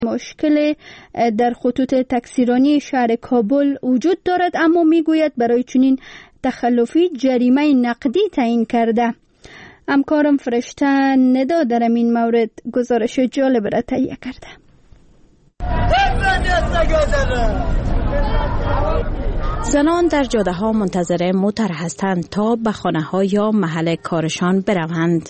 مشکل در خطوط تاکسیرانی شهر کابل وجود دارد، اما میگوید برای چنین تخلفی جریمه نقدی تعیین کرده. همکارم فرشته ندا در این مورد گزارش جالب را تهیه کرده. زنان در جاده ها منتظر موتر هستند تا به خانه ها یا محل کارشان بروند.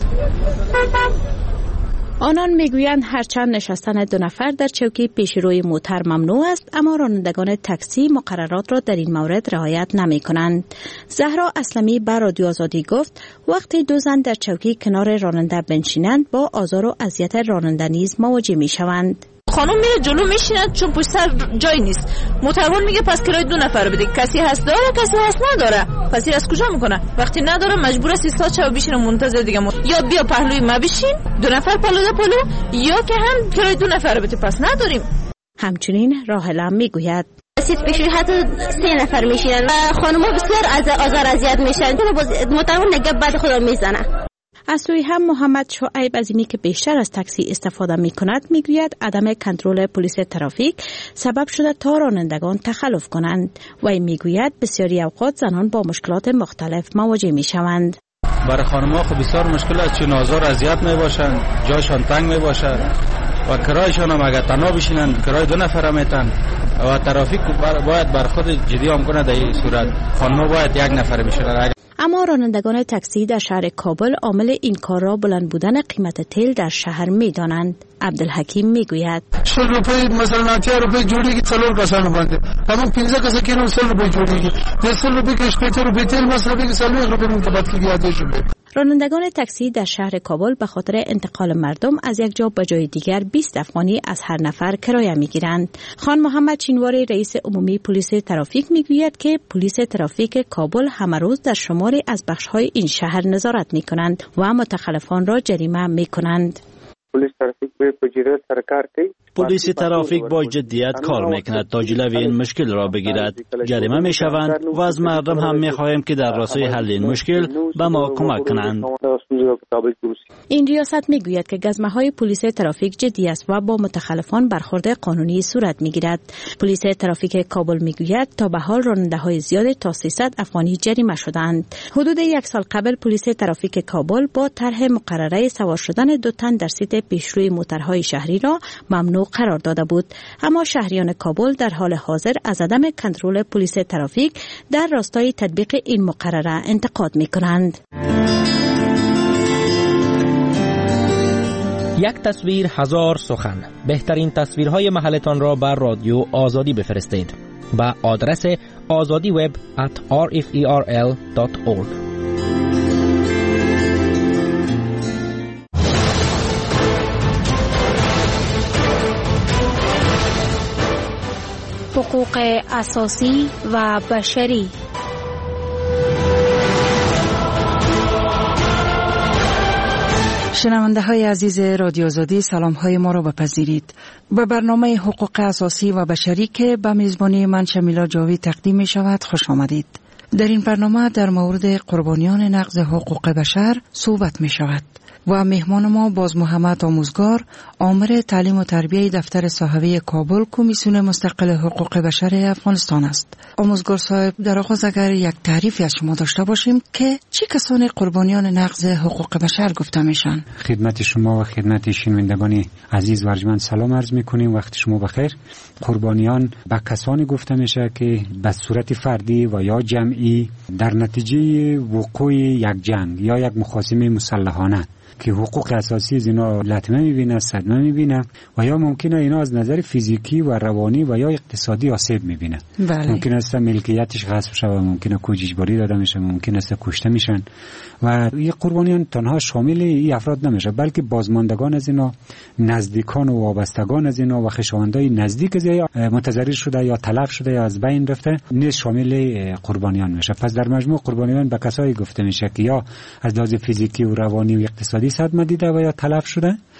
آنان میگویند هرچند نشستن دو نفر در چوکی پیش روی موتر ممنوع است، اما رانندگان تاکسی مقررات را در این مورد رعایت نمی کنند. زهرا اسلمی به رادیو آزادی گفت وقتی دو زن در چوکی کنار راننده بنشینند با آزار و اذیت راننده نیز مواجه می شوند. خانم میره جلو میشیند چون پشت سر جای نیست. موتروان میگه پس کرای دو نفر بده. کسی هست داره، کسی هست نداره. پس از کجا میکنه؟ وقتی نداره مجبور است ایستاد چا بشینه منتظر دیگه. یا بیا پهلوی ما بشین، دو نفر پلو یا که هم کرای دو نفر بده. پس نداریم. همچنین راهله میگوید سیت پیشوی حتی 3 نفر میشینن و خانم‌ها بسیار آزار اذیت میشن. موتروان نگه بعد خدا میزنه. از سوی هم محمد شعیب از اینی که بیشتر از تاکسی استفاده می کند میگوید عدم کنترل پلیس ترافیک سبب شده تا رانندگان تخلف کنند و میگوید بسیاری اوقات زنان با مشکلات مختلف مواجه می شوند. برای خانم‌ها خب بسیار مشکل است چون آزار اذیت می باشند، جایشان تنگ می باشد و کرایشان هم اگر تنها بشینند کرای دو نفر میتن و ترافیک باید بر خود جدی هم کنه. در این صورت خانم‌ها باید یک نفر بشینند. اما رانندگان تاکسی در شهر کابل عامل این کار را بلند بودن قیمت تیل در شهر می دانند. عبدالحکیم میگوید 100 روپیه مثلا 80 روپیه جوړیږي څلور کسانو باندې همون 15 کسه کې نو 100 روپیه جوړیږي د 100 روپیه کې 80 روپیه تیل مصرفي 100 روپیه مرتبط کیږي یادې شوه. رانندگان تاکسی در شهر کابل به خاطر انتقال مردم از یک جا به جای دیگر 20 افغانی از هر نفر کرایه میگیرند. خان محمد چینواری رئیس عمومی پلیس ترافیک میگوید که پلیس ترافیک کابل همه روز در شماری از بخش‌های این شهر نظارت میکنند و متخلفان را جریمه میکنند. پلیس ترافیک با جدیت کار میکند تا جلوی این مشکل را بگیرد. جریمه میشوند و از مردم هم میخواهیم که در راستای حل این مشکل به ما کمک کنند. این ریاست میگوید که گزمه‌های پلیس ترافیک جدی است و با متخلفان برخورد قانونی صورت میگیرد. پلیس ترافیک کابل میگوید تا به حال راننده‌های زیاد تا 300 افغانی جریمه شدند. حدود 1 سال قبل پلیس ترافیک کابل با طرح مقرره سوار شدن 2 تن در سیت پیشروی موترهای شهری را ممنوع قرار داده بود، اما شهریان کابل در حال حاضر از عدم کنترل پلیس ترافیک در راستای تطبیق این مقرره انتقاد می‌کنند. یک تصویر هزار سخن. بهترین تصویرهای محلتان را بر رادیو آزادی بفرستید به آدرس azadiweb@rferl.org. حقوق اساسی و بشری. شنونده های عزیز رادیو آزادی، سلام های ما را بپذیرید. به برنامه حقوق اساسی و بشری که به میزبانی من شمیلا جاوی تقدیم می شود خوش آمدید. در این برنامه در مورد قربانیان نقض حقوق بشر صحبت می شود و مهمان ما باز محمد آموزگار، آمر تعلیم و تربیه دفتر صحوی کابل، کمیسیون مستقل حقوق بشر افغانستان است. آموزگار صاحب، در آغاز اگر یک تعریفی از شما داشته باشیم که چه کسانی قربانیان نقض حقوق بشر گفته میشن؟ خدمت شما و خدمت شنوندگان عزیز و ارجمند سلام عرض میکنیم. وقت شما بخیر. قربانیان به کسانی گفته میشه که به صورت فردی و یا جمعی در نتیجه وقوع یک جنگ یا یک مخاصمه مسلحانه که حقوق اساسی از اینا لطمه میبینه، صدمه میبینه و یا ممکنه اینا از نظر فیزیکی و روانی و یا اقتصادی آسیب میبینه. ممکن است ملکیتش غصب شه، ممکنه کودک اجباری داده میشه، ممکن است کشته میشن و این قربانیان تنها شامل این افراد نمیشه، بلکه بازماندگان از اینا، نزدیکان و وابستگان از اینا و خویشاوندای نزدیک از یا متضرر شده یا تلف شده یا از بین رفته نیز شامل قربانیان میشه. پس در مجموع قربانیان به کسایی گفته میشه که یا از لحاظ فیزیکی و روانی و اقتصادی صدمه دیده و یا تلف شده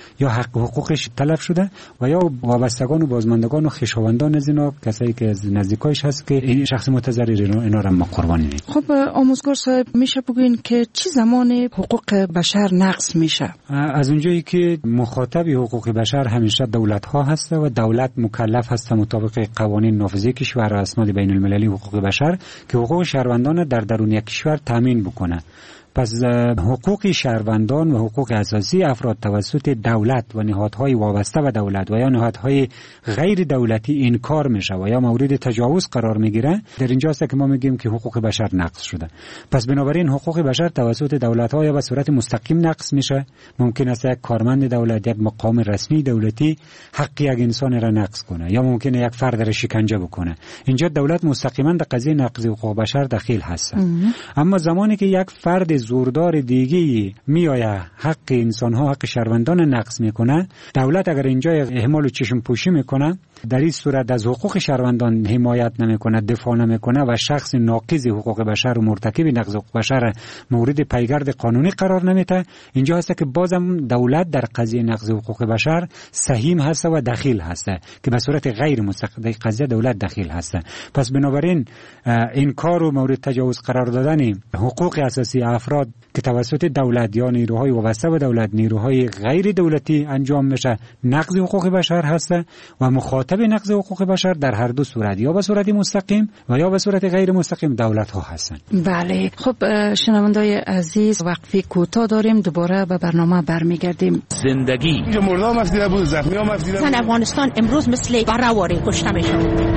یا حقوقش تلف شده و یا وابستگان و بازماندگان و خویشاوندان از اینا، کسایی که از نزدیکایش هست که این شخص متضرر اینا را ما قربانی می‌کنیم. خب آموزگار صاحب، میشه بگوین که چه زمان حقوق بشر نقض میشه؟ از اونجایی که مخاطب حقوق بشر همیشه دولت ها هست و دولت مکلف هست مطابق قوانین نافذه کشور و اسناد بین المللی حقوق بشر که حقوق شهروندان در درون یک کشور تامین بکنه. پس حقوق شهروندان و حقوق اساسی افراد توسط دولت و نهادهای وابسته به دولت و یا نهادهای غیر دولتی انکار میشه و یا مورد تجاوز قرار میگیره، در اینجاست که ما میگیم که حقوق بشر نقض شده. پس بنابراین حقوق بشر توسط دولت‌ها یا به صورت مستقیم نقض میشه. ممکن است یک کارمند دولت، یک مقام رسمی دولتی حق یک انسان را نقض کنه یا ممکنه یک فرد را شکنجه بکنه. اینجا دولت مستقیما در قضیه نقض حقوق بشر دخیل هست. اما زمانی که یک فرد زوردار دیگه میآید حق انسان‌ها، حق شهروندان نقض میکنه، دولت اگر اینجا اهمال و چشم پوشی میکنه، در این صورت از حقوق شهروندان حمایت نمیکنه، دفاع نمیکنه و شخص ناقض حقوق بشر و مرتکب نقض حقوق بشر مورد پیگرد قانونی قرار نمیده، اینجا هست که بازم دولت در قضیه نقض حقوق بشر سهیم هست و دخیل هست که به صورت غیر مستقیم قضیه دولت دخیل هست. پس بنابراین انکار و مورد تجاوز قرار دادن حقوق اساسی افراد که توسط دولت یا نیروهای وابسته به دولت، نیروهای غیر دولتی انجام میشه، نقض حقوق بشر هست و مخاطب نقض حقوق بشر در هر دو صورت، یا به صورت مستقیم و یا به صورت غیر مستقیم، دولت ها هستند. بله. خب شنوندای عزیز، وقفه کوتاه داریم، دوباره به برنامه برمیگردیم. زندگی مردم مفدیده بود، زخمی ها مفدیده بود. افغانستان امروز مثل برآوری کشته میشه.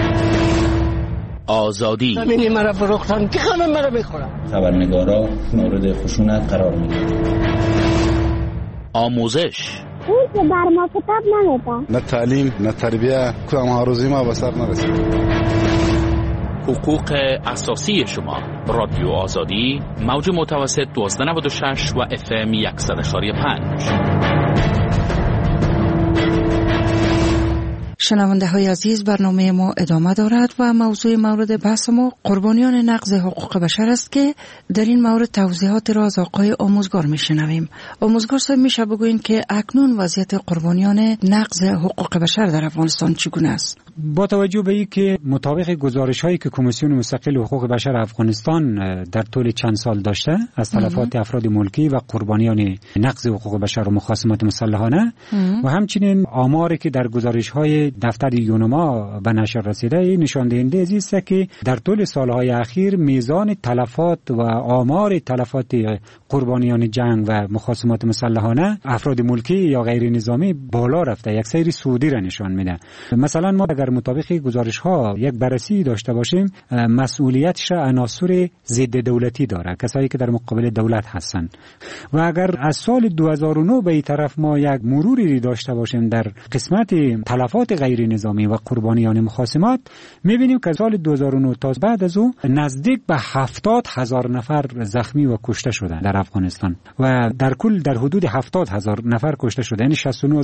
آزادی زمینی مرا فروختن که همه مرا میخورن. خبرنگارا مورد خشونت قرار میگیرن. آموزش اون که بر ما کتاب نمیده، نه تعلیم نه تربیه، کدام هاروزی ما به سر نرسید. حقوق اساسی شما. رادیو آزادی، موج متوسط 1296 و FM 100.5. شنونده های عزیز، برنامه ما ادامه دارد و موضوع مورد بحث ما قربانیان نقض حقوق بشر است که در این مورد توضیحات را از آقای آموزگار میشنویم. آموزگار صاحب، میشه بگوین که اکنون وضعیت قربانیان نقض حقوق بشر در افغانستان چگونه است؟ با توجه به اینکه مطابق گزارش‌هایی که کمیسیون مستقل حقوق بشر افغانستان در طول چند سال داشته از تلفات افراد ملکی و قربانیان نقض حقوق بشر و مخاصمات مسلحانه و همچنین آماری که در گزارش‌های دفتر یونما به نشر رسیده نشان دهنده است که در طول سالهای اخیر میزان تلفات و آمار تلفات قربانیان جنگ و مخاصمات مسلحانه افراد ملکی یا غیر نظامی بالا رفته، یک سیر صعودی را نشان میده. مثلا ما اگر مطابق گزارش ها یک بررسی داشته باشیم، مسئولیتش عناصر ضد دولتی داره، کسایی که در مقابل دولت هستند. و اگر از سال 2009 به این طرف ما یک مروری داشته باشیم در قسمت تلفات غیر نظامی و قربانیان مخاصمات، میبینیم که سال 2009 تا بعد از او نزدیک به 70,000 نفر زخمی و کشته شده در افغانستان و در کل در حدود 70,000 نفر کشته شده، یعنی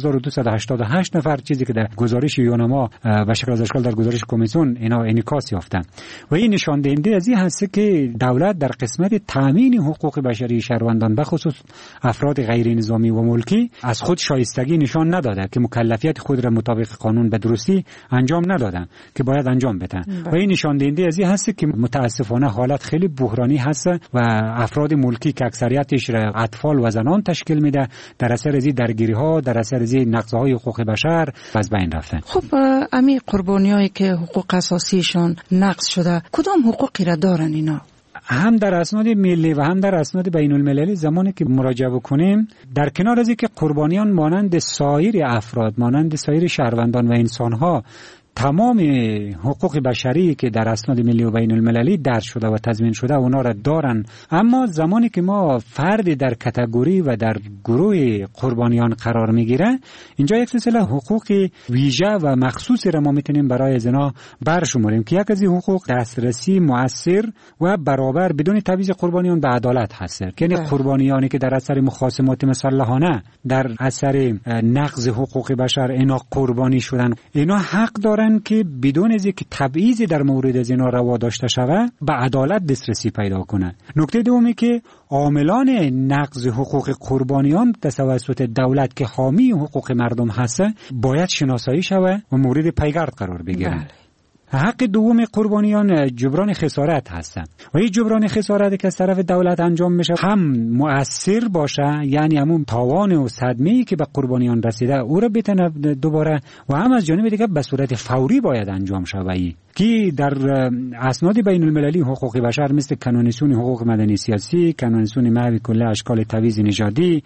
69,288 نفر، چیزی که در گزارش یونما و شکل از اشکال در گزارش کمیسیون اینا انعکاس یافته. و این نشان دهنده از این هست که دولت در قسمت تامین حقوق بشری شهروندان به خصوص افراد غیر نظامی و ملکی از خود شایستگی نشان نداده که مکلفیت خود را مطابق قانون به درستی انجام ندادن که باید انجام بدن. و این نشان دهنده از این هست که متاسفانه حالت خیلی بحرانی هست و افراد ملکی که اکثریتش را اطفال و زنان تشکیل میده، در اثر از درگیری ها، در اثر از نقض‌های حقوق بشر از بین رفته. خب امی قربانیایی که حقوق اساسیشان نقض شده، کدام حقوقی را دارن اینا؟ هم در اسناد ملی و هم در اسناد بین المللی زمانی که مراجعه بکنیم، در کنار از اینکه قربانیان مانند سایر افراد، مانند سایر شهروندان و انسانها تمام حقوق بشری که در اسناد ملی و بین المللی درج شده و تضمین شده اونا را دارن، اما زمانی که ما فرد در کاتگوری و در گروه قربانیان قرار میگیره، اینجا یک سلسله حقوق ویژه و مخصوصی را ما میتونیم برای از اینا برشماریم که یک از این حقوق دسترسی مؤثر و برابر بدون تبعیض قربانیان به عدالت هست. یعنی قربانیانی که در اثر مخاصمات مسلحانه، در اثر نقض حقوق بشر اینا قربانی شدن، اینا حق دارن دارن که بدون از اینکه تبعیض در مورد از اینا روا داشته شود به عدالت دسترسی پیدا کنه. نکته دومی که عاملان نقض حقوق قربانیان توسط دولت که حامی حقوق مردم هست باید شناسایی شود و مورد پیگرد قرار بگیرند. حق دوم قربانیان جبران خسارت هستند و این جبران خسارت که از طرف دولت انجام میشه هم مؤثر باشه، یعنی همون تاوان و صدمه‌ای که به قربانیان رسیده او را بتونه دوباره، و هم از جانب دیگه به صورت فوری باید انجام شود که در اسناد بین المللی حقوق بشر مثل کانونسیون حقوق مدنی سیاسی، کانونسیون محو کل اشکال تبعیض نژادی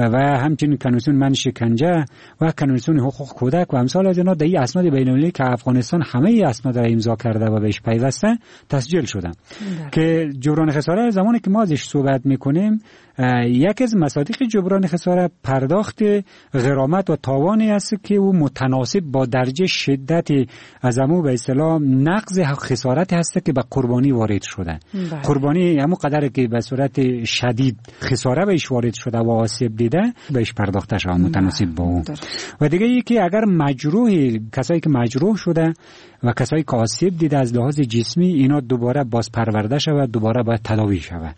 و همچنین کانونسیون من شکنجه و کانونسیون حقوق کودک و امثال از اینا در این اسناد بین المللی که افغانستان همه اسناد را امضا کرده و بهش پیوسته تسجیل شده که جبران خسارت زمانی که ما ازش صحبت میکنیم یک از مصادیق جبران خسارت پرداخت غرامت و تاوانی است که او متناسب با درجه شدت از همون به اصطلاح نقض خسارت هست که به قربانی وارد شده. قربانی همون قدر که به صورت شدید خساره بهش وارد شده و آسیب دیده بهش پرداخته شده متناسب با اون. و دیگه یکی اگر مجروح، کسایی که مجروح شده و کسایی که آسیب دیده از لحاظ جسمی، اینا دوباره باز پرورده شود، دوباره باید تداوی شود.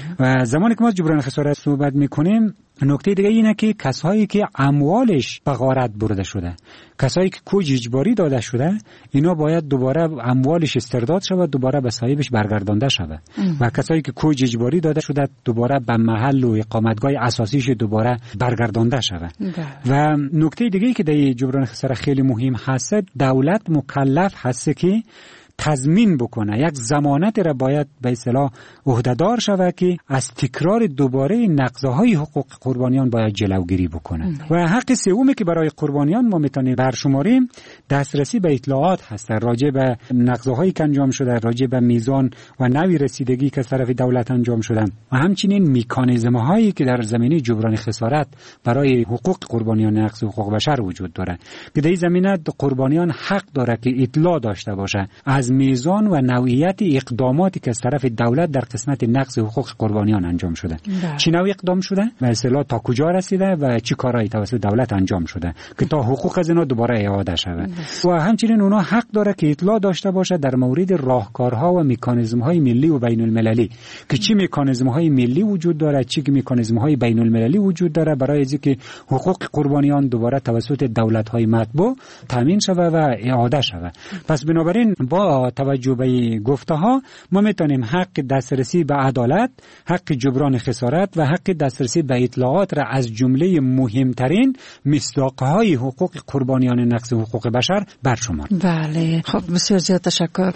و زمانی که ما جبران خسارت صحبت میکنیم نکته دیگه اینه که کسایی که اموالش به غارت برده شده، کسایی که کوج اجباری داده شده، اینا باید دوباره اموالش استرداد شود، دوباره به صاحبش برگردانده شود. و کسایی که کوج اجباری داده شده دوباره به محل و اقامتگاه اساسیش دوباره برگردانده شود. و نکته دیگه که در جبران خسارت خیلی مهم هست، دولت مکلف هست که تضمین بکنه، یک ضمانت را باید به اصطلاح عهده‌دار شود که از تکرار دوباره نقض‌های حقوق قربانیان باید جلوگیری بکنه. و حق سومی که برای قربانیان ما میتونیم برشماریم دسترسی به اطلاعات هست راجع به نقض‌هایی که انجام شده، راجع به میزان و نوع رسیدگی که از طرف دولت انجام شده و همچنین مکانیزم‌هایی که در زمینه جبران خسارت برای حقوق قربانیان نقض حقوق بشر وجود داره که در این زمینه قربانیان حق داره که اطلاع داشته باشه از میزان و نوعیت اقداماتی که از طرف دولت در قسمت نقض حقوق قربانیان انجام شده. چه نوع اقدام شده؟ به اصطلاح تا کجا رسیده و چه کارهایی توسط دولت انجام شده که تا حقوق از اینا دوباره اعاده شود. و همچنین اونا حق داره که اطلاع داشته باشه در مورد راهکارها و مکانیزم‌های ملی و بین المللی که چه مکانیزم‌های ملی وجود داره، چه مکانیزم‌های بین المللی وجود داره برای اینکه حقوق قربانیان دوباره توسط دولت‌های مطبوع تامین شود و اعاده شود. پس بنابراین با توجه به گفته‌ها ما میتونیم حق دسترسی به عدالت، حق جبران خسارت و حق دسترسی به اطلاعات را از جمله مهمترین مصداق‌های حقوق قربانیان نقض حقوق بشر برشماریم. بله، خب بسیار زیاد تشکر.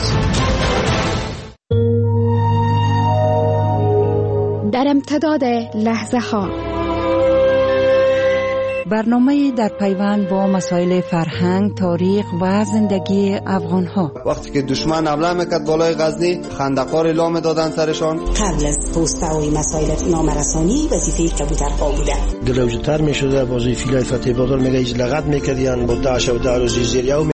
در امتداد لحظه ها برنامه در پیوند با مسائل فرهنگ، تاریخ و زندگی افغان ها. وقتی که دشمن حمله میکرد بالای غزنی، خندقار اعلام دادن سرشان. قبل از پست‌های مسائل نامرسانی وظیفه کبوترها بوده. دلوجتر میشده وظیفه فتح بادر میگه لغت میکردین با داعش و داروزی زیریو